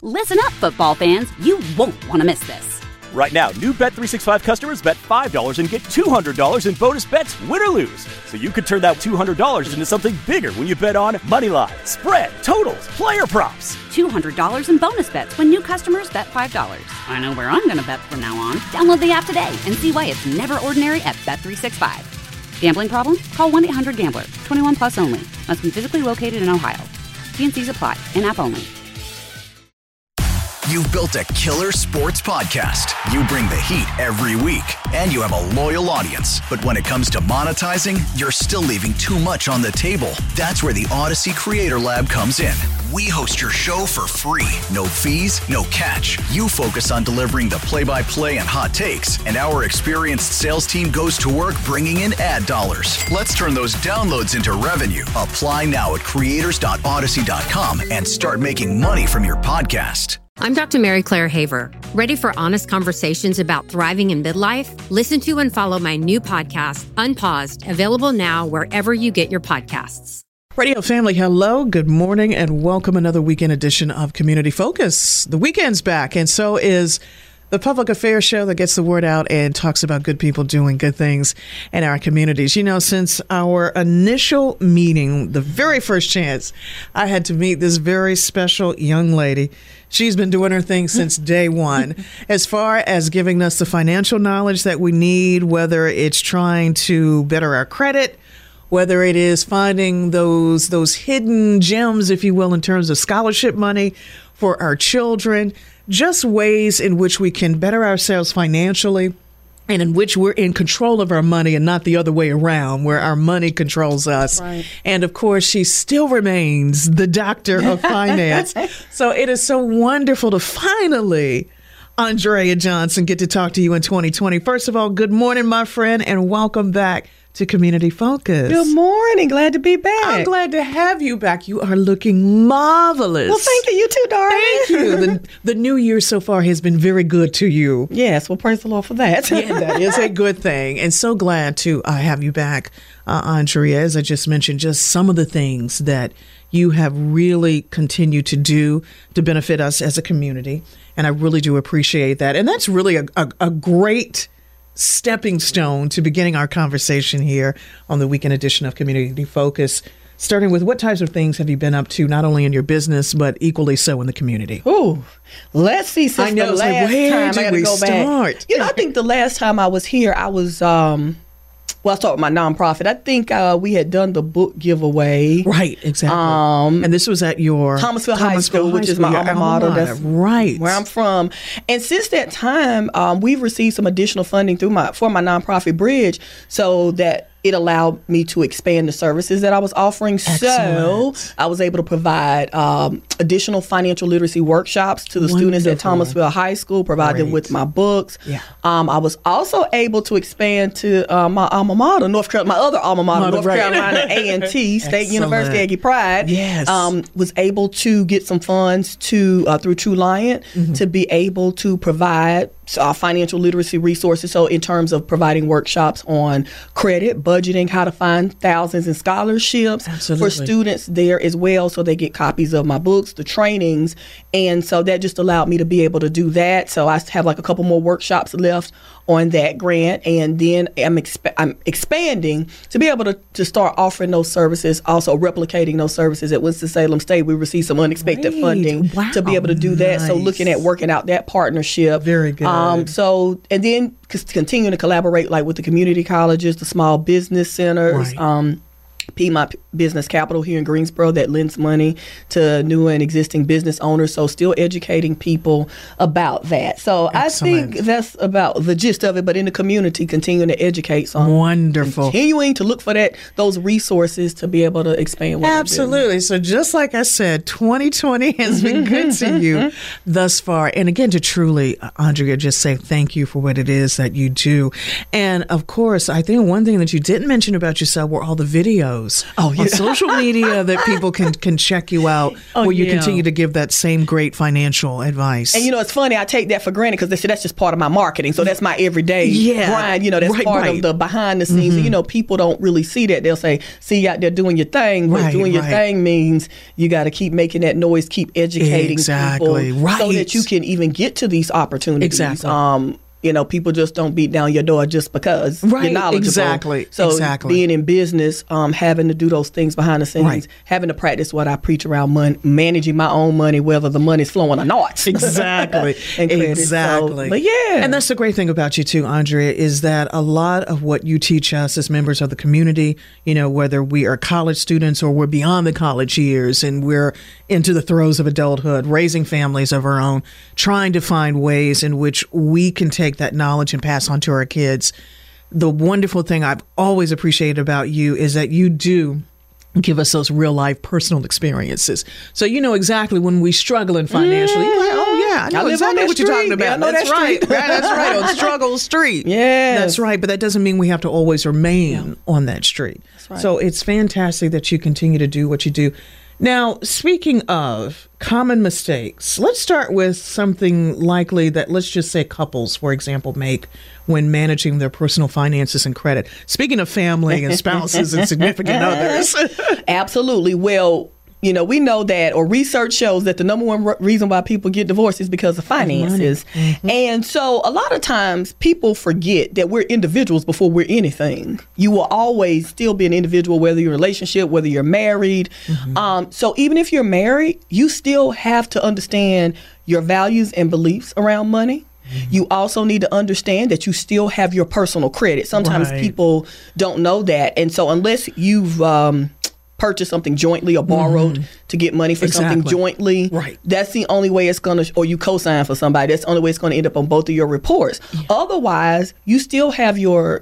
Listen up, football fans. You won't want to miss this. Right now, new Bet365 customers bet $5 and get $200 in bonus bets, win or lose. So you could turn that $200 into something bigger when you bet on money line, spread, totals, player props. $200 in bonus bets when new customers bet $5. I know where I'm going to bet from now on. Download the app today and see why it's never ordinary at Bet365. Gambling problem? Call 1-800-GAMBLER. 21 plus only. Must be physically located in Ohio. T&Cs apply. In-app only. You've built a killer sports podcast. You bring the heat every week, and you have a loyal audience. But when it comes to monetizing, you're still leaving too much on the table. That's where the Odyssey Creator Lab comes in. We host your show for free. No fees, no catch. You focus on delivering the play-by-play and hot takes, and our experienced sales team goes to work bringing in ad dollars. Let's turn those downloads into revenue. Apply now at creators.odyssey.com and start making money from your podcast. I'm Dr. Mary Claire Haver. Ready for honest conversations about thriving in midlife? Listen to and follow my new podcast, Unpaused, available now wherever you get your podcasts. Radio family, hello, good morning, and welcome another weekend edition of Community Focus. The weekend's back, and so is the public affairs show that gets the word out and talks about good people doing good things in our communities. You know, since our initial meeting, the very first chance I had to meet this very special young lady, she's been doing her thing since day one, as far as giving us the financial knowledge that we need, whether it's trying to better our credit, whether it is finding those hidden gems, if you will, in terms of scholarship money for our children, just ways in which we can better ourselves financially and in which we're in control of our money and not the other way around, where our money controls us. Right. And of course, she still remains the doctor of finance. So it is so wonderful to finally, Andrea Johnson, get to talk to you in 2020. First of all, good morning, my friend, and welcome back to Community Focus. Good morning. Glad to be back. I'm glad to have you back. You are looking marvelous. Well, thank you. You too, darling. Thank you. The new year so far has been very good to you. Yes. Well, praise the Lord for that. Yeah, that is a good thing. And so glad to have you back, Andrea. As I just mentioned, just some of the things that you have really continued to do to benefit us as a community. And I really do appreciate that. And that's really a great stepping stone to beginning our conversation here on the weekend edition of Community Focus, starting with what types of things have you been up to, not only in your business, but equally so in the community? Ooh, let's see. Since I know, the last where time, I did we go start? Back. You know, I think the last time I was here, I was, well, I started with my nonprofit. I think we had done the book giveaway. Right, exactly. And this was at your Thomasville High School, which is my alma mater. That's right where I'm from. And since that time, we've received some additional funding for my nonprofit Bridge, so that it allowed me to expand the services that I was offering. Excellent. So I was able to provide additional financial literacy workshops to the students at Thomasville High School, provide them with my books. Yeah. I was also able to expand to my alma mater, North Carolina, my other alma mater, North Carolina A&T, State University, Aggie Pride. Yes. Was able to get some funds through True Lion to be able to provide financial literacy resources. So in terms of providing workshops on credit, budgeting, how to find thousands in scholarships for students there as well, so they get copies of my books, the trainings. And so that just allowed me to be able to do that. So I have like a couple more workshops left on that grant, and then I'm expanding to be able to start offering those services, also replicating those services at Winston-Salem State. We received some unexpected funding to be able to do that. So looking at working out that partnership. Very good. So, and then continuing to collaborate like with the community colleges, the small business centers, Piedmont Business Capital here in Greensboro that lends money to new and existing business owners. So still educating people about that. So Excellent. I think that's about the gist of it, but in the community, continuing to educate. So wonderful. Continuing to look for those resources to be able to expand what Absolutely. So just like I said, 2020 has been good to you thus far. And again, to truly, Andrea, just say thank you for what it is that you do. And of course, I think one thing that you didn't mention about yourself were all the videos videos on social media that people can check you out where you continue to give that same great financial advice. And it's funny, I take that for granted because they say that's just part of my marketing. So that's my everyday grind. That's part of the behind the scenes. And, people don't really see that. They'll say, see you out there doing your thing. But doing your thing means you got to keep making that noise, keep educating people so that you can even get to these opportunities. Exactly. People just don't beat down your door just because you're knowledgeable. Exactly. So being in business, having to do those things behind the scenes, having to practice what I preach around money, managing my own money, whether the money's flowing or not. Exactly. Exactly. But and that's the great thing about you too, Andrea, is that a lot of what you teach us as members of the community, whether we are college students or we're beyond the college years and we're into the throes of adulthood, raising families of our own, trying to find ways in which we can take that knowledge and pass on to our kids. The wonderful thing I've always appreciated about you is that you do give us those real life personal experiences. So you know exactly when we struggling financially. You're like, oh yeah, I know exactly what you're talking about. That's right. That's right. On Struggle Street. Yeah. That's right. But that doesn't mean we have to always remain on that street. That's right. So it's fantastic that you continue to do what you do. Now, speaking of common mistakes, let's start with something likely that, let's just say, couples, for example, make when managing their personal finances and credit. Speaking of family and spouses and significant others. Absolutely. Well, we know that, or research shows that the number one reason why people get divorced is because of finances. And so a lot of times people forget that we're individuals before we're anything. You will always still be an individual, whether you're in a relationship, whether you're married. So even if you're married, you still have to understand your values and beliefs around money. You also need to understand that you still have your personal credit. Sometimes people don't know that. And so unless you've purchase something jointly or borrowed to get money for something jointly. That's the only way it's going to, or you co-sign for somebody, that's the only way it's going to end up on both of your reports. Otherwise, you still have your,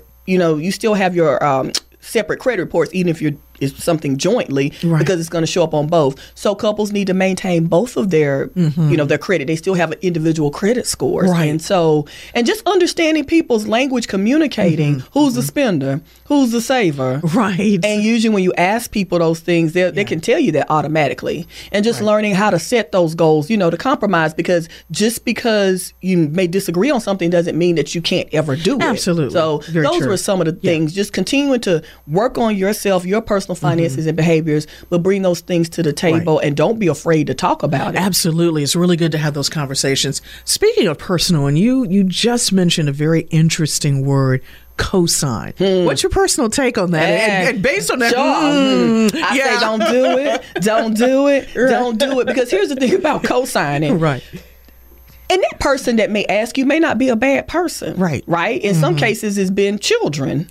separate credit reports, even if it's something jointly, because it's going to show up on both. So couples need to maintain both of their, their credit. They still have individual credit scores. And so, and just understanding people's language, communicating, who's the spender, who's the saver. And usually when you ask people those things, they can tell you that automatically. And just learning how to set those goals, to compromise, because just because you may disagree on something doesn't mean that you can't ever do it. Absolutely. So those were some of the things, just continuing to work on yourself, your personal finances and behaviors, but bring those things to the table and don't be afraid to talk about it. Absolutely. It's really good to have those conversations. Speaking of personal, and you just mentioned a very interesting word, cosign. What's your personal take on that? And based on that, I say don't do it. Don't do it. Don't do it. Because here's the thing about cosigning. And that person that may ask you may not be a bad person. Right? In some cases, it's been children.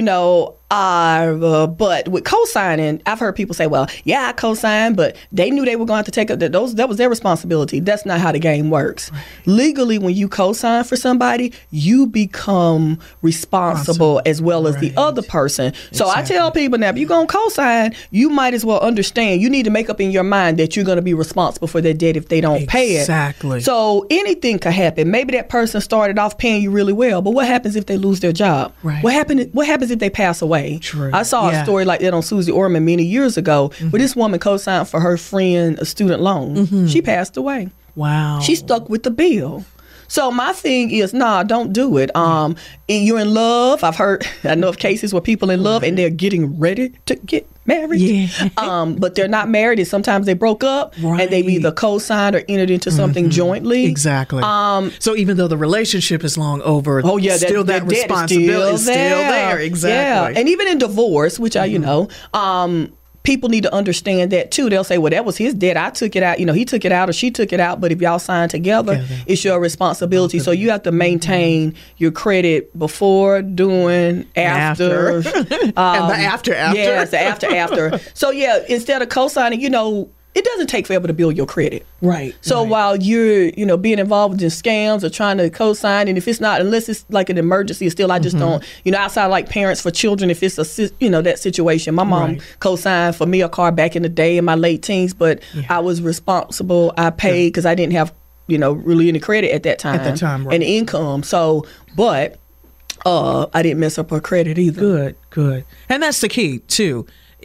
But with co-signing, I've heard people say, well, I co-signed, but they knew they were going to take up that was their responsibility. That's not how the game works. Legally, when you co-sign for somebody, you become responsible as well as the other person. So I tell people now, if you're going to co-sign, you might as well understand, you need to make up in your mind that you're going to be responsible for their debt if they don't pay it. So anything could happen. Maybe that person started off paying you really well, but what happens if they lose their job? What happens if they pass away? I saw a story like that on Susie Orman many years ago, where this woman co-signed for her friend a student loan. She passed away. Wow. She stuck with the bill. So my thing is, don't do it. You're in love. I know of cases where people in love and they're getting ready to get married. But they're not married, and sometimes they broke up and they've either co-signed or entered into something jointly. So even though the relationship is long over, still that responsibility is still there. And even in divorce, which people need to understand that too. They'll say, well, that was his debt. I took it out. He took it out or she took it out. But if y'all signed together, it's your responsibility. So you have to maintain your credit before, during, after. And the after. Yeah, it's the after. So instead of co-signing, it doesn't take forever to build your credit. So while you're, being involved in scams or trying to co-sign, and if it's not, unless it's like an emergency, still I just don't, outside like parents for children, if it's that situation. My mom co-signed for me a car back in the day in my late teens, but I was responsible. I paid because I didn't have, really any credit at that time. And income. So, but I didn't mess up her credit either. Good. And that's the key too.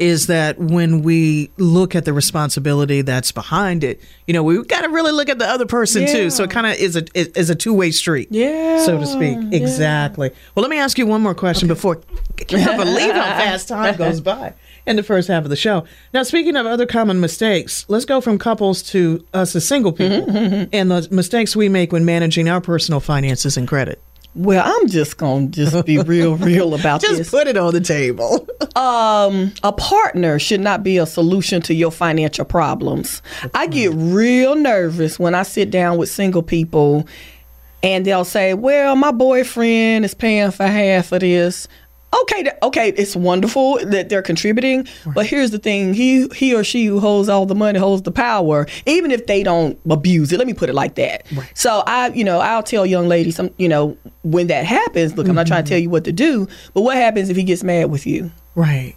is that when we look at the responsibility that's behind it, we've got to really look at the other person too. So it kind of is a two-way street, so to speak. Yeah. Exactly. Well, let me ask you one more question before. I can't believe how fast time goes by in the first half of the show. Now, speaking of other common mistakes, let's go from couples to us as single people and the mistakes we make when managing our personal finances and credit. Well, I'm just going to be real about this. Just put it on the table. A partner should not be a solution to your financial problems. I get real nervous when I sit down with single people and they'll say, well, my boyfriend is paying for half of this. Okay, it's wonderful that they're contributing, but here's the thing: he or she who holds all the money holds the power, even if they don't abuse it. Let me put it like that. Right. So I'll tell young ladies, when that happens, look, I'm not trying to tell you what to do, but what happens if he gets mad with you? Right.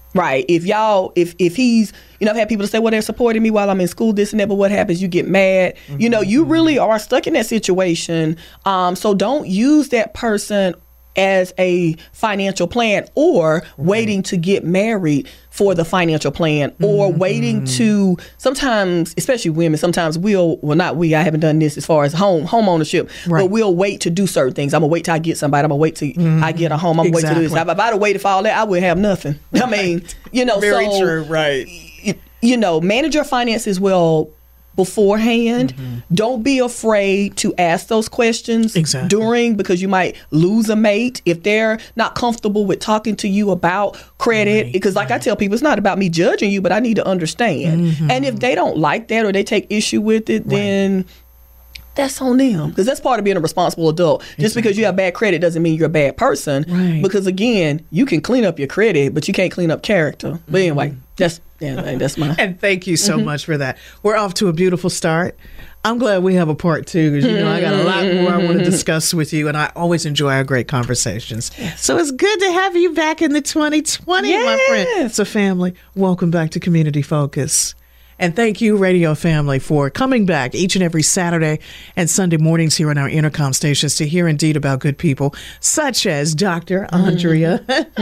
If he's, I've had people say, well, they're supporting me while I'm in school, this and that, but what happens? You get mad. You really are stuck in that situation. So don't use that person as a financial plan or waiting to get married for the financial plan or waiting to, sometimes, especially women, sometimes I haven't done this as far as home ownership, but we'll wait to do certain things. I'm going to wait till I get somebody. I'm going to wait till I get a home. I'm going to wait till this. If I'd have waited for all that, I would have nothing. I mean, Very true, right. Manage your finances well beforehand. Don't be afraid to ask those questions during, because you might lose a mate if they're not comfortable with talking to you about credit. Because I tell people, it's not about me judging you, but I need to understand. And if they don't like that or they take issue with it, then that's on them, because that's part of being a responsible adult. Just because you have bad credit doesn't mean you're a bad person. Because again, you can clean up your credit, but you can't clean up character. But anyway, that's my. And thank you so much for that. We're off to a beautiful start. I'm glad we have a part two, because I got a lot more I want to discuss with you, and I always enjoy our great conversations. So it's good to have you back in the 2020, my friend. So family, welcome back to Community Focus. And thank you, radio family, for coming back each and every Saturday and Sunday mornings here on our Intercom stations to hear indeed about good people such as Dr. Andrea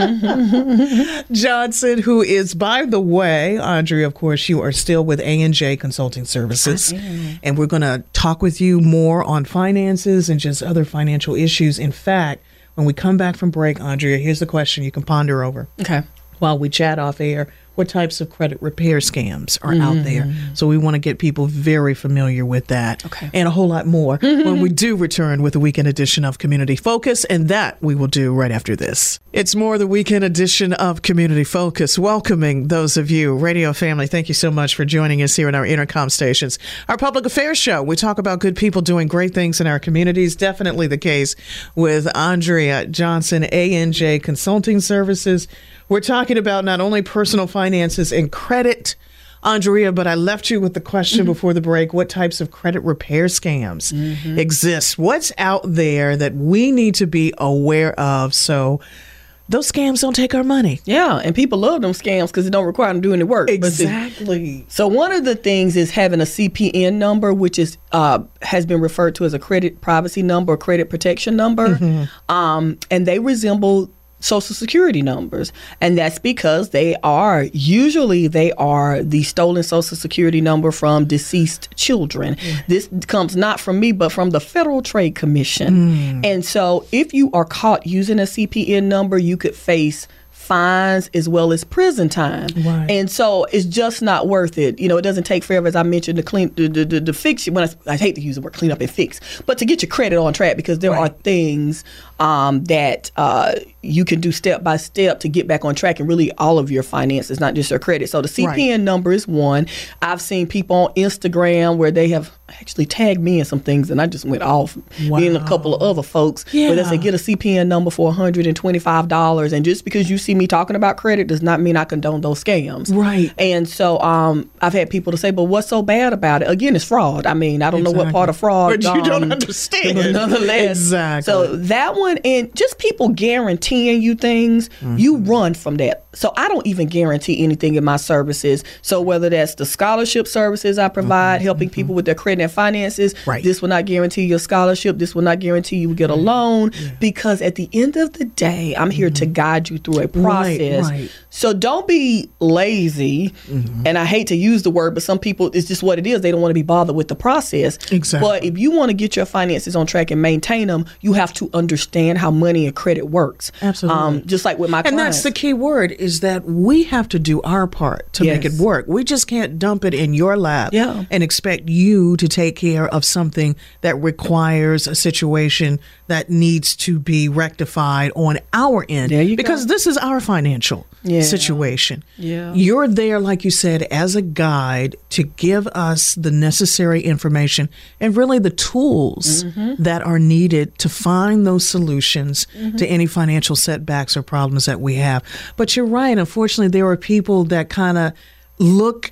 Johnson, who is, by the way, Andrea, of course, you are still with A&J Consulting Services. And we're going to talk with you more on finances and just other financial issues. In fact, when we come back from break, Andrea, here's the question you can ponder over. Okay. While we chat off air, what types of credit repair scams are out there? So we want to get people very familiar with that and a whole lot more when we do return with the weekend edition of Community Focus, and that we will do right after this. It's more the weekend edition of Community Focus, welcoming those of you, radio family. Thank you so much for joining us here in our Intercom stations. Our public affairs show, we talk about good people doing great things in our communities. Definitely the case with Andrea Johnson, A&J Consulting Services. We're talking about not only personal finances and credit, Andrea, but I left you with the question before the break: what types of credit repair scams exist? What's out there that we need to be aware of so those scams don't take our money? Yeah, and people love them scams because it don't require them to do any work. Exactly. So one of the things is having a CPN number, which is has been referred to as a credit privacy number or credit protection number, and they resemble Social Security numbers. And that's because they are the stolen Social Security number from deceased children. This comes not from me, but from the Federal Trade Commission. And so if you are caught using a CPN number, you could face fines as well as prison time. And so it's just not worth it. It doesn't take forever, as I mentioned, to fix you. I hate to use the word clean up and fix, but to get your credit on track, because there are things that you can do step by step to get back on track, and really all of your finances, not just your credit. So the CPN number is one. I've seen people on Instagram where they have actually tagged me in some things, and I just went off. Me and a couple of other folks where they say get a CPN number for $125, and just because you see me talking about credit does not mean I condone those scams. And so I've had people to say, but what's so bad about it? Again, it's fraud. I mean, I don't know what part of fraud, but you don't understand. But nonetheless, so that one, and just people guaranteeing you things, you run from that. So I don't even guarantee anything in my services. So whether that's the scholarship services I provide, helping people with their credit and finances, this will not guarantee your scholarship. This will not guarantee you will get a loan, because at the end of the day, I'm here to guide you through a process. Right. So don't be lazy. And I hate to use the word, but some people, it's just what it is. They don't want to be bothered with the process. Exactly. But if you want to get your finances on track and maintain them, you have to understand how money and credit works. Absolutely. Just like with my And clients. that's the key word, is that we have to do our part to make it Yes. work. We just can't dump it in your lap Yeah. and expect you to take care of something that requires a situation that needs to be rectified on our end. There you go. Because this is our financial situation. Yeah. You're there, like you said, as a guide to give us the necessary information and really the tools that are needed to find those solutions to any financial setbacks or problems that we have. But you're right. Unfortunately, there are people that kind of look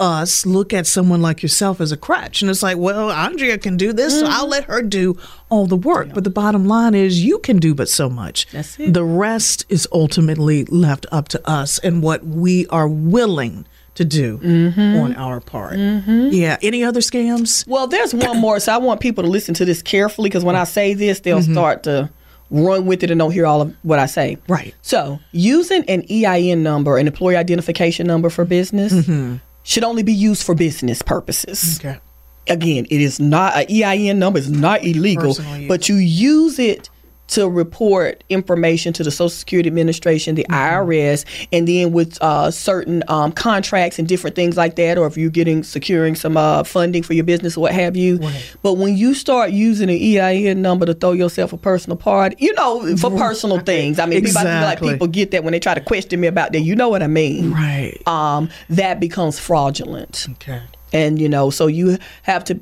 at someone like yourself as a crutch. And it's like, well, Andrea can do this, so I'll let her do all the work. But the bottom line is you can do but so much. That's it. The rest is ultimately left up to us and what we are willing to do on our part. Yeah. Any other scams? Well, there's one more. So I want people to listen to this carefully, because when I say this, they'll start to run with it and don't hear all of what I say. Right. So using an EIN number, an employee identification number for business, should only be used for business purposes. Okay. Again, it is not, an EIN number is not illegal, Personal use. but you use it to report information to the Social Security Administration, the IRS, and then with certain contracts and different things like that, or if you're securing some funding for your business or what have you. Right. But when you start using an EIN number to throw yourself a personal party, for personal things, I mean, Exactly. people get that when they try to question me about that. You know what I mean? Right. That becomes fraudulent. Okay. And, so you have to,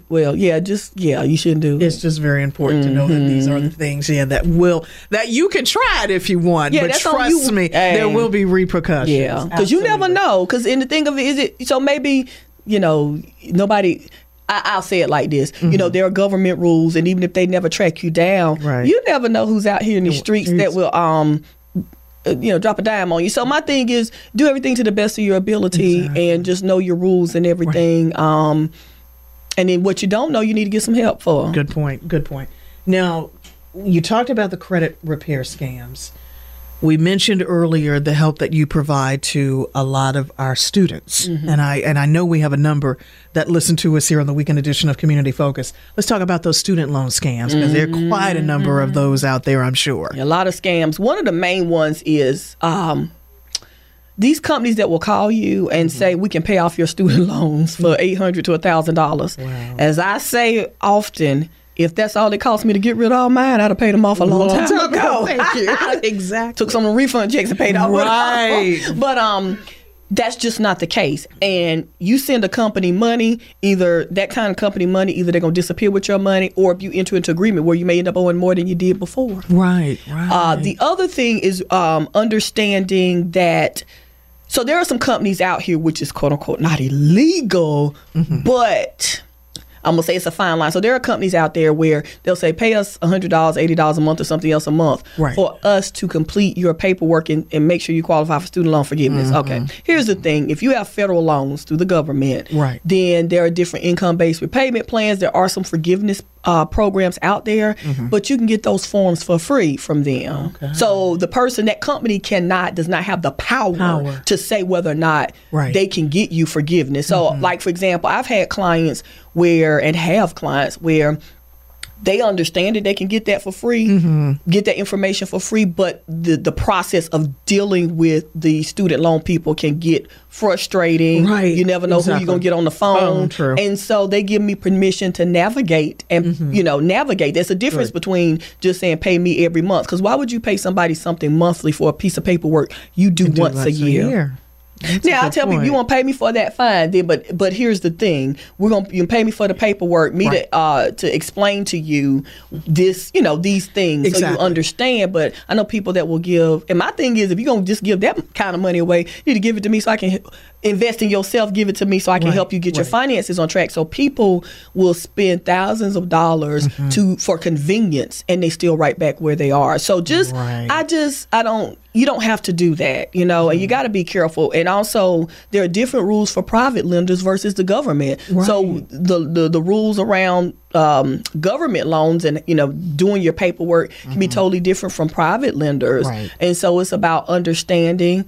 you shouldn't do it. It's just very important to know that these are the things, that you can try it if you want, Yeah, but that's on trust you. me, Hey. there will be repercussions. Yeah, because you never know. Because the thing of it is, so maybe, nobody, I'll say it like this, there are government rules, and even if they never track you down, Right. you never know who's out here in the streets that will, drop a dime on you. So my thing is, do everything to the best of your ability and just know your rules and everything. And then what you don't know, you need to get some help for. Good point. Now, you talked about the credit repair scams. We mentioned earlier the help that you provide to a lot of our students. And I know we have a number that listen to us here on the weekend edition of Community Focus. Let's talk about those student loan scams, because there are quite a number of those out there, I'm sure. A lot of scams. One of the main ones is these companies that will call you and say, we can pay off your student loans for $800 to $1,000. Wow. As I say often, if that's all it cost me to get rid of all mine, I'd have paid them off a long time ago. Thank you. Exactly. Took some of the refund checks and paid off. Right. But that's just not the case. And you send a company money, either that kind of company money, either they're going to disappear with your money, or if you enter into agreement where you may end up owing more than you did before. Right. The other thing is understanding that, so there are some companies out here which is quote unquote not illegal, but I'm going to say it's a fine line. So there are companies out there where they'll say, pay us $100, $80 a month or something else a month for us to complete your paperwork and make sure you qualify for student loan forgiveness. Okay. Here's the thing. If you have federal loans through the government, then there are different income-based repayment plans. There are some forgiveness programs out there, but you can get those forms for free from them. Okay. So the person, that company does not have the power to say whether or not they can get you forgiveness. So like, for example, I've had clients where they understand that they can get that for free, get that information for free, but the process of dealing with the student loan people can get frustrating. Right. You never know who you're going to get on the phone. And so they give me permission to navigate and, navigate. There's a difference between just saying pay me every month. Because why would you pay somebody something monthly for a piece of paperwork you do once a year? Now I tell people, you want to pay me for that, fine. Then, but here's the thing: you can pay me for the paperwork, to explain to you this, these things, so you understand. But I know people that will give, and my thing is, if you're gonna just give that kind of money away, you need to give it to me so I can invest in yourself. Give it to me so I can help you get your finances on track. So people will spend thousands of dollars for convenience, and they still right back where they are. So you don't have to do that, and you got to be careful. And also, there are different rules for private lenders versus the government. So the rules around government loans and, doing your paperwork can be totally different from private lenders. Right. And so it's about understanding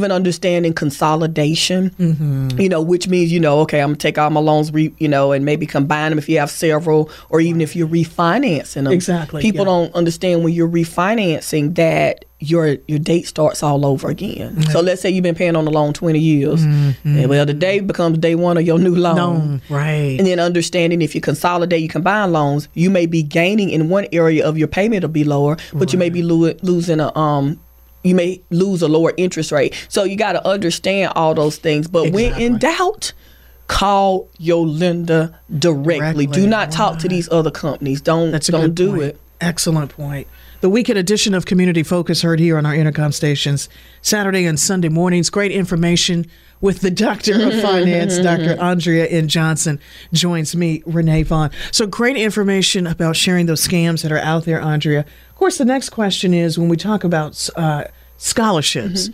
consolidation, which means, okay, I'm going to take all my loans, and maybe combine them if you have several, or even if you're refinancing them. Exactly. People don't understand when you're refinancing that your date starts all over again. Mm-hmm. So let's say you've been paying on the loan 20 years. Mm-hmm. And, the day becomes day one of your new loan. Right. And then understanding if you consolidate, you combine loans, you may be gaining in one area of your payment will be lower, but you may be losing you may lose a lower interest rate. So you got to understand all those things. But when in doubt, call your lender directly. Do not talk to these other companies. Don't do it. Excellent point. The weekend edition of Community Focus heard here on our Intercom stations Saturday and Sunday mornings. Great information with the Doctor of Finance, Dr. Andrea N. Johnson, joins me, Renee Vaughn. So great information about sharing those scams that are out there, Andrea. Of course, the next question is when we talk about scholarships,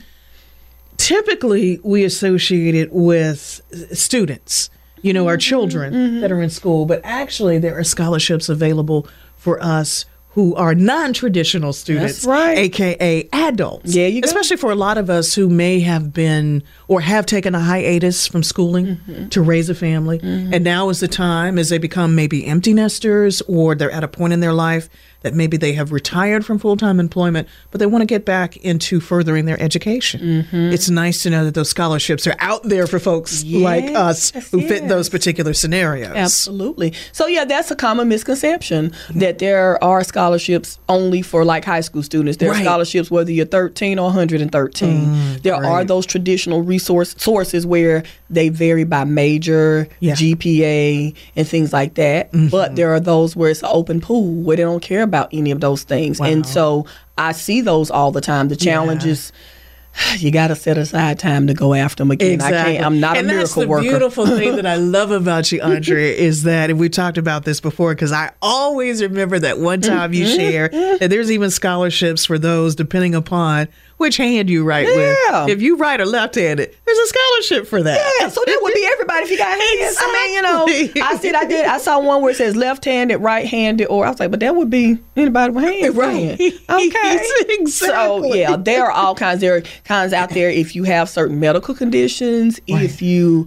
typically we associate it with students, our children that are in school, but actually there are scholarships available for us who are non-traditional students, That's right. AKA adults. Yeah, you go. Especially for a lot of us who may have been or have taken a hiatus from schooling to raise a family. And now is the time as they become maybe empty nesters or they're at a point in their life that maybe they have retired from full-time employment, but they want to get back into furthering their education. It's nice to know that those scholarships are out there for folks like us who fit those particular scenarios. Absolutely. So, that's a common misconception that there are scholarships only for like high school students. There are scholarships whether you're 13 or 113. There are those traditional sources where they vary by major, GPA, and things like that. But there are those where it's an open pool where they don't care about any of those things. And so I see those all the time. The challenge is you got to set aside time to go after them again. Exactly. I'm not a miracle worker. And that's the beautiful thing that I love about you, Andrea, is that, and we talked about this before, because I always remember that one time you shared that there's even scholarships for those depending upon which hand you write with. If you write or left-handed, there's a scholarship for that. Yeah, so that would be everybody if you got hands. Exactly. I saw one where it says left-handed, right-handed, or I was like, but that would be anybody with hands. Right. Okay. Exactly. So, there are all kinds. There are kinds out there if you have certain medical conditions, if you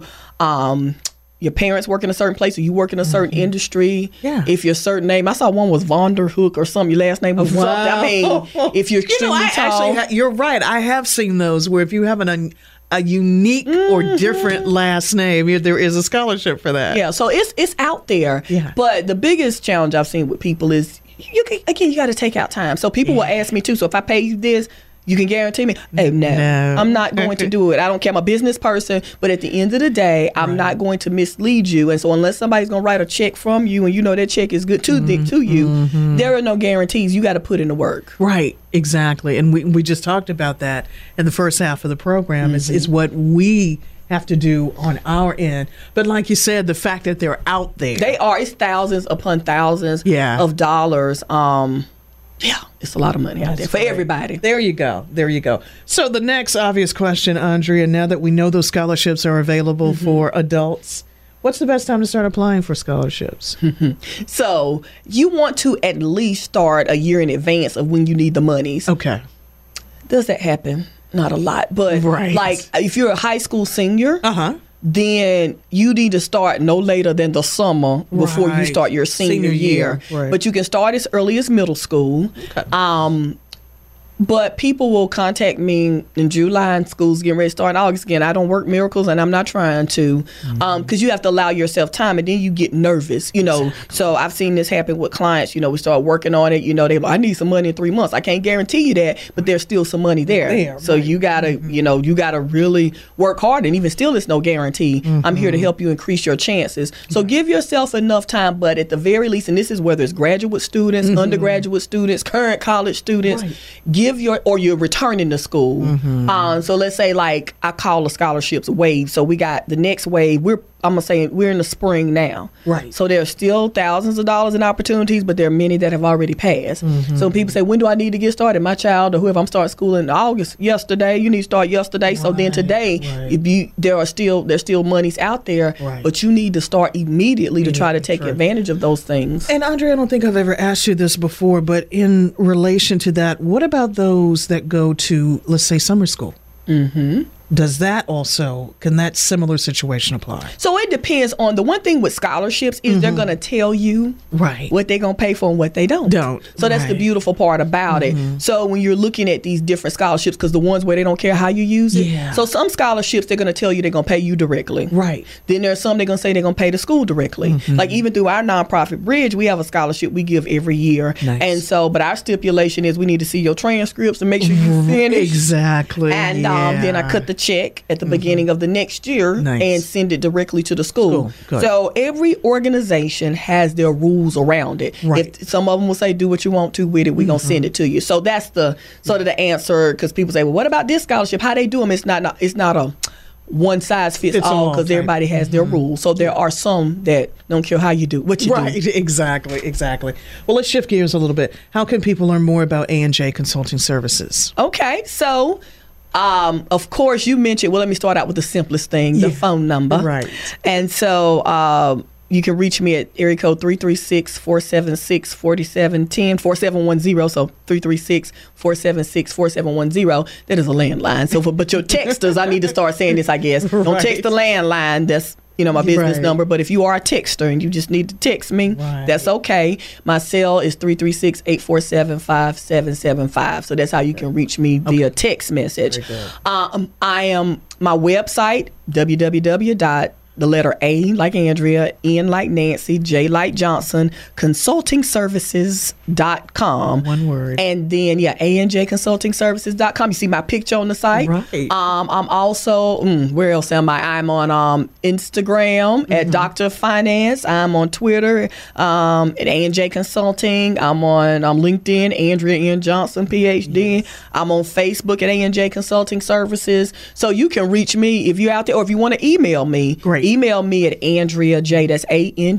your parents work in a certain place or you work in a certain industry. Yeah. If your certain name, I saw one was Vonderhook or something, your last name was something. I mean, if you're extremely tall. You're right. I have seen those where if you have a unique or different last name, there is a scholarship for that. Yeah, so it's out there. Yeah. But the biggest challenge I've seen with people is, you got to take out time. So people will ask me too, so if I pay you this, you can guarantee me? Oh, no. I'm not going to do it. I don't care. I'm a business person, but at the end of the day, I'm not going to mislead you. And so unless somebody's going to write a check from you and you know that check is good to you, there are no guarantees. You got to put in the work. Right. Exactly. And we just talked about that in the first half of the program is what we have to do on our end. But like you said, the fact that they're out there. They are. It's thousands upon thousands of dollars. Yeah, it's a lot of money out there for everybody. There you go. So the next obvious question, Andrea, now that we know those scholarships are available for adults, what's the best time to start applying for scholarships? So you want to at least start a year in advance of when you need the monies. Okay. Does that happen? Not a lot, but like if you're a high school senior, then you need to start no later than the summer before you start your senior year. Right. But you can start as early as middle school. Okay. But people will contact me in July and school's getting ready to start in August again. I don't work miracles and I'm not trying to because you have to allow yourself time and then you get nervous, So I've seen this happen with clients. We start working on it. They're like, I need some money in 3 months. I can't guarantee you that, but there's still some money there. So you gotta, you gotta really work hard, and even still, it's no guarantee. I'm here to help you increase your chances. So give yourself enough time, but at the very least, and this is whether it's graduate students, undergraduate students, current college students, or you're returning to school. So let's say like I call the scholarships wave. So we got the next wave. We're I'm going to say we're in the spring now. Right. So there's still thousands of dollars in opportunities, but there are many that have already passed. So when people say, when do I need to get started? My child or whoever, I'm starting school in August, yesterday. You need to start yesterday. So then today, there's still monies out there, but you need to start immediately to try to take advantage of those things. And Andrea, I don't think I've ever asked you this before, but in relation to that, what about those that go to, let's say, summer school? Does that also, can that similar situation apply? So it depends on, the one thing with scholarships is they're going to tell you what they're going to pay for and what they don't. So that's the beautiful part about it. So when you're looking at these different scholarships, because the ones where they don't care how you use it. So some scholarships, they're going to tell you they're going to pay you directly. Then there's some they're going to say they're going to pay the school directly. Like even through our nonprofit Bridge, we have a scholarship we give every year. And so, but our stipulation is we need to see your transcripts and make sure you finish. Exactly. And then I cut the check at the beginning of the next year and send it directly to the school. So every organization has their rules around it. If some of them will say do what you want to with it, we're going to send it to you. So that's the sort of the answer, because people say, well, what about this scholarship? How they do them? It's not a one size fits all, because everybody has their rules. So there are some that don't care how you do what you do. Exactly. Well, let's shift gears a little bit. How can people learn more about A&J Consulting Services? Okay, so of course, you mentioned, well, let me start out with the simplest thing, the phone number. And so you can reach me at area code 336-476-4710, 4710, so 336-476-4710. That is a landline. So, but your texters, I need to start saying this, I guess. Don't text the landline. That's my business number. But if you are a texter and you just need to text me, that's okay. My cell is 336-847-5775. So that's how you can reach me via text message. My website, www. The letter A like Andrea, N like Nancy, J like Johnson, consultingservices.com. One word. And then, ANJconsultingservices.com. You see my picture on the site. I'm also, where else am I? I'm on Instagram at Dr. Finance. I'm on Twitter at ANJ Consulting. I'm on LinkedIn, Andrea N. Johnson, PhD. I'm on Facebook at ANJ Consulting Services. So you can reach me if you're out there, or if you want to email me. Email me at Andrea J, that's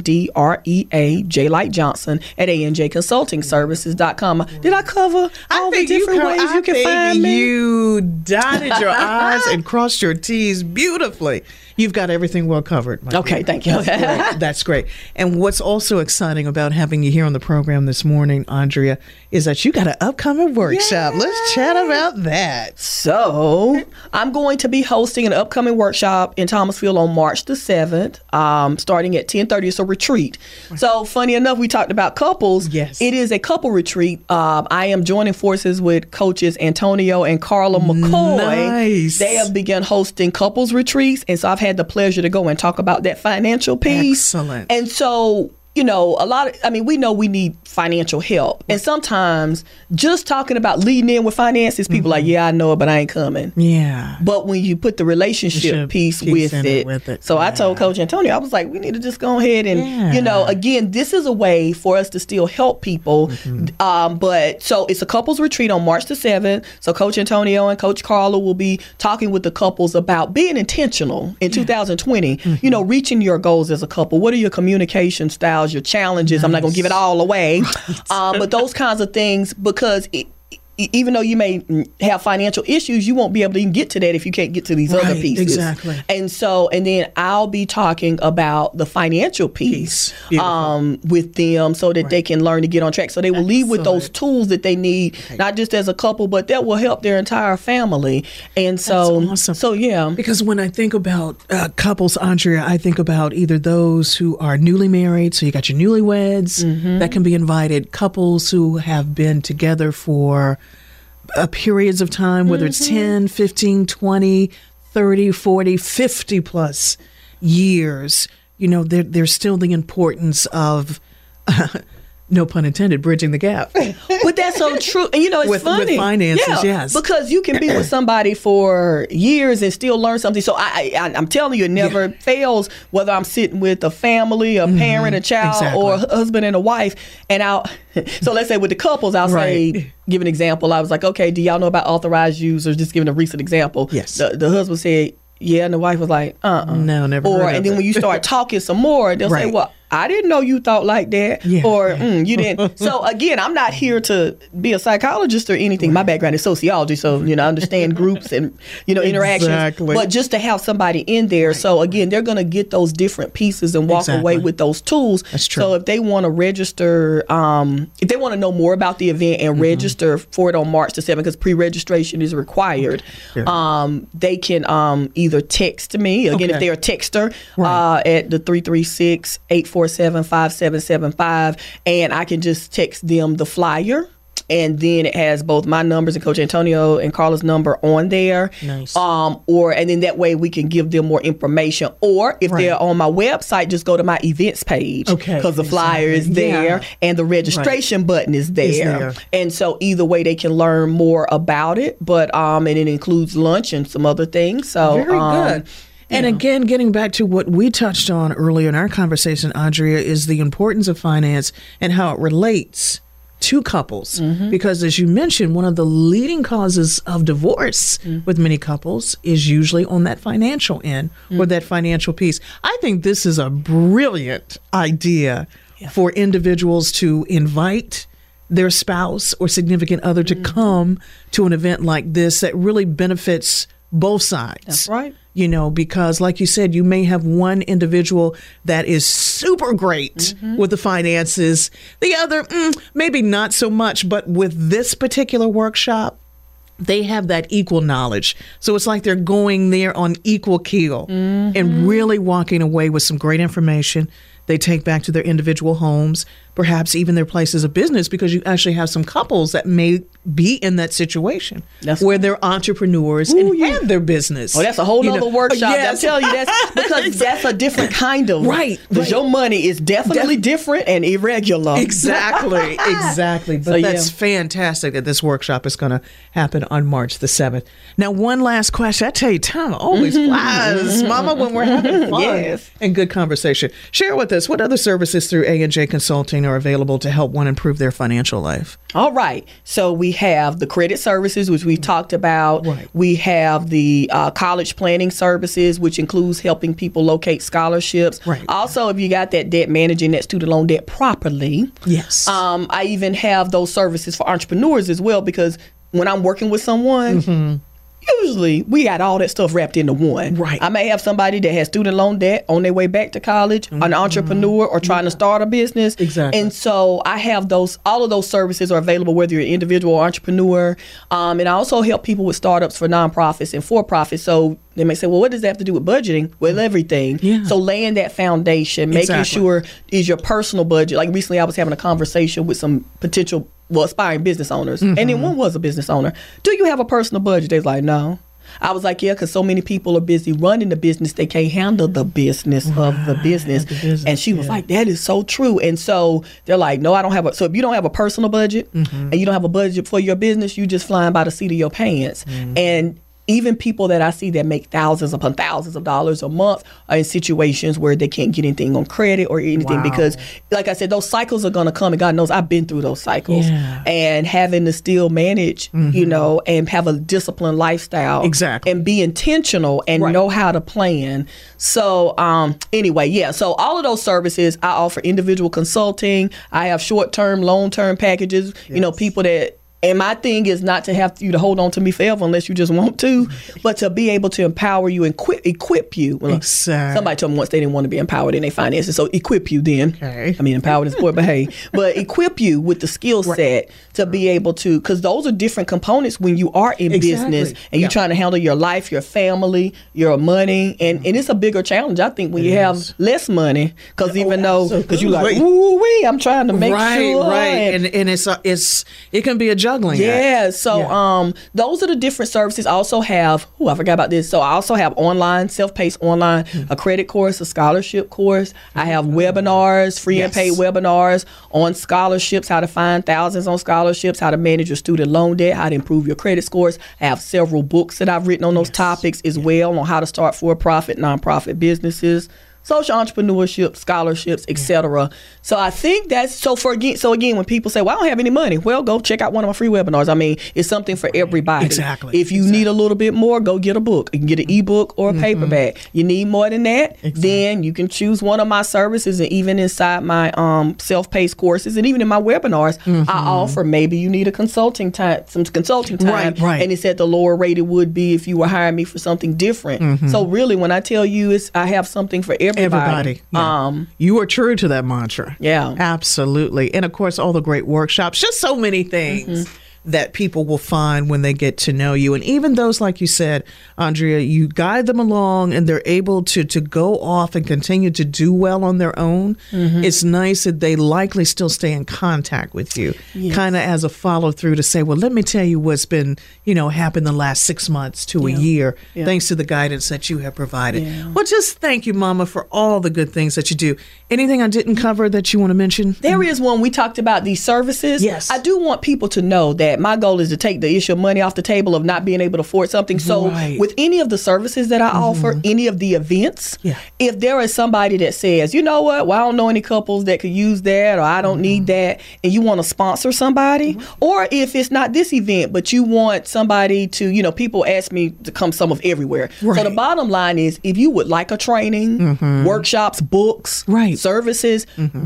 ANDREA, J like Johnson, at ANJconsultingservices.com. Did I cover all the different ways you can find me? You dotted your I's and crossed your T's beautifully. You've got everything well covered. Okay, thank you. That's great. And what's also exciting about having you here on the program this morning, Andrea, is that you got an upcoming workshop. Let's chat about that. So I'm going to be hosting an upcoming workshop in Thomasville on March the 7th, starting at 10:30. It's a retreat. So funny enough, we talked about couples. It is a couple retreat. I am joining forces with coaches Antonio and Carla McCoy. They have begun hosting couples retreats. And so I've had the pleasure to go and talk about that financial piece. Excellent. And so, we know we need financial help. And sometimes just talking about leading in with finances, people are like, I know it, but I ain't coming. But when you put the relationship piece with it. So I told Coach Antonio, I was like, we need to just go ahead and, again, this is a way for us to still help people. But so it's a couples retreat on March the 7th. So Coach Antonio and Coach Carla will be talking with the couples about being intentional in 2020, reaching your goals as a couple. What are your communication styles, your challenges? I'm not going to give it all away, but those kinds of things, because even though you may have financial issues, you won't be able to even get to that if you can't get to these other pieces. And then I'll be talking about the financial piece with them, so that they can learn to get on track. So they will leave with those tools that they need, not just as a couple, but that will help their entire family. And so, that's awesome. Because when I think about couples, Andrea, I think about either those who are newly married, so you got your newlyweds that can be invited, couples who have been together for periods of time, whether it's 10, 15, 20, 30, 40, 50 plus years, there's still the importance of, no pun intended, bridging the gap. But that's so true. And it's funny. With finances, yes. Because you can be with somebody for years and still learn something. So I'm telling you, it never fails, whether I'm sitting with a family, a parent, a child, or a husband and a wife. And so let's say with the couples, I'll say, give an example. I was like, okay, do y'all know about authorized users? Just giving a recent example. Yes. The husband said, yeah, and the wife was like, No, never heard of and then it. when you start talking some more, they'll say, Right. well, I didn't know you thought like that. Yeah, Or, yeah. you didn't. So, again, I'm not here to be a psychologist or anything. My background is sociology, so, I understand groups and, interactions. Exactly. But just to have somebody in there. So, again, they're going to get those different pieces and walk Exactly. away with those tools. That's true. So, if they want to register, if they want to know more about the event and register for it on March the 7th, because pre-registration is required, they can either text me, again, if Okay. they're a texter, Right. at the 336-847-5775, and I can just text them the flyer. And then it has both my numbers and Coach Antonio and Carla's number on there. Nice. And then that way we can give them more information. Or if Right. they're on my website, just go to my events page. Okay, Because the flyer is exactly. there Yeah. and the registration button is there. there. And so either way they can learn more about it. But and it includes lunch and some other things. So Very good. And again, getting back to what we touched on earlier in our conversation, Andrea, is the importance of finance and how it relates to couples. Because as you mentioned, one of the leading causes of divorce with many couples is usually on that financial end or that financial piece. I think this is a brilliant idea for individuals to invite their spouse or significant other to come to an event like this that really benefits both sides. That's right. Because like you said, you may have one individual that is super great with the finances. The other, maybe not so much, but with this particular workshop, they have that equal knowledge. So it's like they're going there on equal keel and really walking away with some great information they take back to their individual homes, perhaps even their places of business, because you actually have some couples that may be in that situation where they're entrepreneurs and have their business. Oh, that's a whole nother workshop. Yes. I'm telling you, that's because that's a different kind of Right. Because your money is definitely different and irregular. Exactly. But So, yeah. that's fantastic that this workshop is going to happen on March the 7th. Now, one last question. I tell you, time always flies, Mama, when we're having fun Yes. and good conversation. Share with us what other services through A&J Consulting are available to help one improve their financial life. All right. So we have the credit services, which we talked about. Right. We have the college planning services, which includes helping people locate scholarships. Right. Also, if you got that debt, managing that student loan debt properly. Yes. I even have those services for entrepreneurs as well, because when I'm working with someone, usually we got all that stuff wrapped into one. Right. I may have somebody that has student loan debt on their way back to college, an entrepreneur, or trying to start a business. Exactly. And so I have all of those services are available whether you're an individual or entrepreneur. And I also help people with startups for nonprofits and for-profits. So they may say, well, what does that have to do with budgeting? With everything. Yeah. So laying that foundation, making Exactly. sure is your personal budget. Like recently I was having a conversation with some potential aspiring business owners. And then one was a business owner. Do you have a personal budget? They was like, no. I was like, yeah, because so many people are busy running the business, they can't handle the business of the business. And she was like, that is so true. And so they're like, no, I don't have a. So if you don't have a personal budget and you don't have a budget for your business, you just flying by the seat of your pants. And even people that I see that make thousands upon thousands of dollars a month are in situations where they can't get anything on credit or anything because, like I said, those cycles are going to come. And God knows I've been through those cycles. Yeah. And having to still manage, and have a disciplined lifestyle. Exactly. And be intentional and know how to plan. So anyway, yeah. So all of those services, I offer individual consulting. I have short-term, long-term packages. People that. And my thing is not to have you to hold on to me forever unless you just want to, but to be able to empower you and equip you. Well, Exactly. Somebody told me once they didn't want to be empowered in their finances, so equip you then. Okay. I mean, empowered is poor, but hey, but equip you with the skill set to be able to, because those are different components when you are in business and you're trying to handle your life, your family, your money, and it's a bigger challenge, I think, when you have less money, because because you're like, ooh wee, I'm trying to make sure. Right. And it can be a juggling act. Yeah, so those are the different services. I also have, I forgot about this. So I also have online, self-paced online, a credit course, a scholarship course. I have webinars, free and paid webinars on scholarships, how to find thousands on scholarships, how to manage your student loan debt, how to improve your credit scores. I have several books that I've written on those topics as well, on how to start for-profit, nonprofit businesses. social entrepreneurship, scholarships, etc. So I think that's again, when people say, well, I don't have any money, well, go check out one of my free webinars. I mean, it's something for everybody. Exactly. If you need a little bit more, go get a book. You can get an ebook or a paperback. You need more than that, then you can choose one of my services. And even inside my self-paced courses and even in my webinars, I offer maybe you need some consulting time, right. and it's at the lower rate it would be if you were hiring me for something different. So really, when I tell you I have something for everybody. Yeah. You are true to that mantra. Yeah. Absolutely. And of course, all the great workshops, just so many things that people will find when they get to know you. And even those, like you said, Andrea, you guide them along and they're able to go off and continue to do well on their own. It's nice that they likely still stay in contact with you, kind of as a follow through to say, well, let me tell you what's been, happened the last 6 months to a year, thanks to the guidance that you have provided. Well, just thank you, Mama, for all the good things that you do. Anything I didn't cover that you want to mention? There is one. We talked about these services. Yes. I do want people to know that my goal is to take the issue of money off the table of not being able to afford something. So with any of the services that I offer, any of the events, if there is somebody that says, you know what, well, I don't know any couples that could use that, or I don't need that, and you want to sponsor somebody, or if it's not this event, but you want somebody to, people ask me to come some of everywhere. So the bottom line is, if you would like a training, workshops, books, services,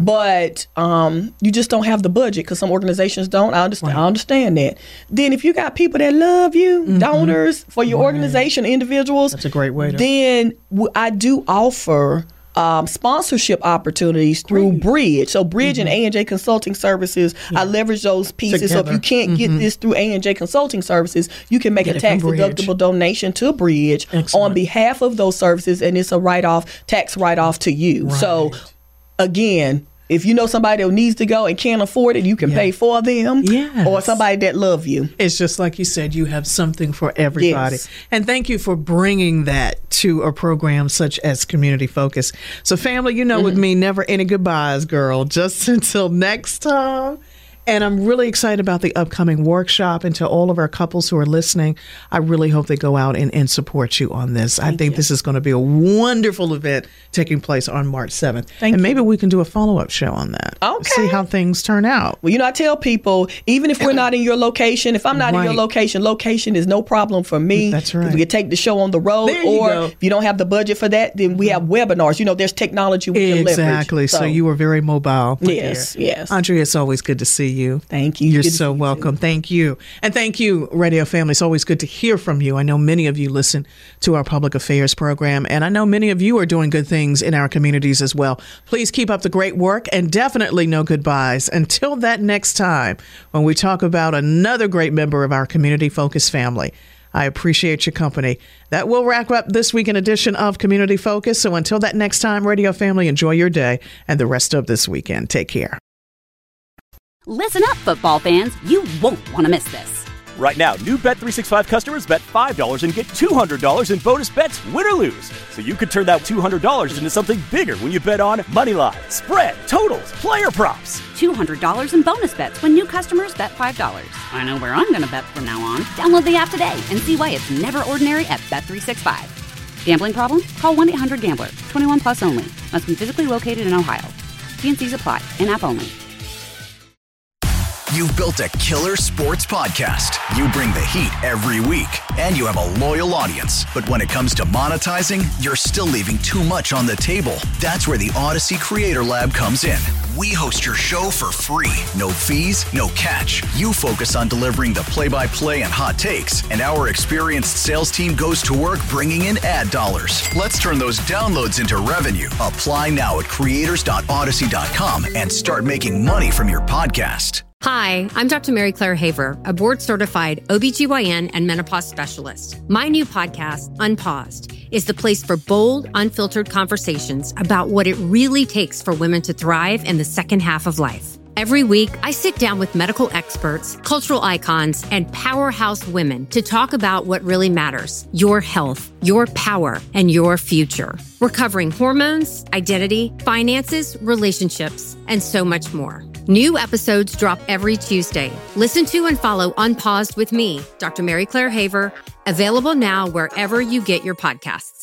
but you just don't have the budget because some organizations don't, I understand that. Then if you got people that love you, donors for your organization, individuals, that's a great way to. Then I do offer sponsorship opportunities through Bridge. So Bridge and A&J Consulting Services, I leverage those pieces. Together. So if you can't get this through A&J Consulting Services, you can make a tax-deductible donation to Bridge on behalf of those services, and it's a tax write-off to you. So again, if you know somebody that needs to go and can't afford it, you can pay for them. Or somebody that love you. It's just like you said, you have something for everybody. And thank you for bringing that to a program such as Community Focus. So family, with me, never any goodbyes, girl. Just until next time. And I'm really excited about the upcoming workshop. And to all of our couples who are listening, I really hope they go out and support you on this. I think this is going to be a wonderful event taking place on March 7th. And maybe we can do a follow-up show on that. Okay. See how things turn out. Well, I tell people, even if we're not in your location, if I'm not in your location is no problem for me. That's right. We can take the show on the road. If you don't have the budget for that, then we have webinars. There's technology we can leverage. Exactly. So you are very mobile. Yes. Andrea, it's always good to see you. Thank you. You're so welcome. Thank you. And thank you, radio family. It's always good to hear from you. I know many of you listen to our public affairs program, and I know many of you are doing good things in our communities as well. Please keep up the great work, and definitely no goodbyes until that next time when we talk about another great member of our Community Focus family. I appreciate your company. That will wrap up this weekend edition of Community Focus. So until that next time, radio family, enjoy your day and the rest of this weekend. Take care. Listen up, football fans. You won't want to miss this. Right now, new Bet365 customers bet $5 and get $200 in bonus bets, win or lose. So you could turn that $200 into something bigger when you bet on Moneyline, spread, totals, player props. $200 in bonus bets when new customers bet $5. I know where I'm going to bet from now on. Download the app today and see why it's never ordinary at Bet365. Gambling problem? Call 1-800-GAMBLER. 21 plus only. Must be physically located in Ohio. T&Cs apply. In-app only. You've built a killer sports podcast. You bring the heat every week, and you have a loyal audience. But when it comes to monetizing, you're still leaving too much on the table. That's where the Odyssey Creator Lab comes in. We host your show for free. No fees, no catch. You focus on delivering the play-by-play and hot takes, and our experienced sales team goes to work bringing in ad dollars. Let's turn those downloads into revenue. Apply now at creators.odyssey.com and start making money from your podcast. Hi, I'm Dr. Mary Claire Haver, a board-certified OBGYN and menopause specialist. My new podcast, Unpaused, is the place for bold, unfiltered conversations about what it really takes for women to thrive in the second half of life. Every week, I sit down with medical experts, cultural icons, and powerhouse women to talk about what really matters: your health, your power, and your future. We're covering hormones, identity, finances, relationships, and so much more. New episodes drop every Tuesday. Listen to and follow Unpaused with me, Dr. Mary Claire Haver, available now wherever you get your podcasts.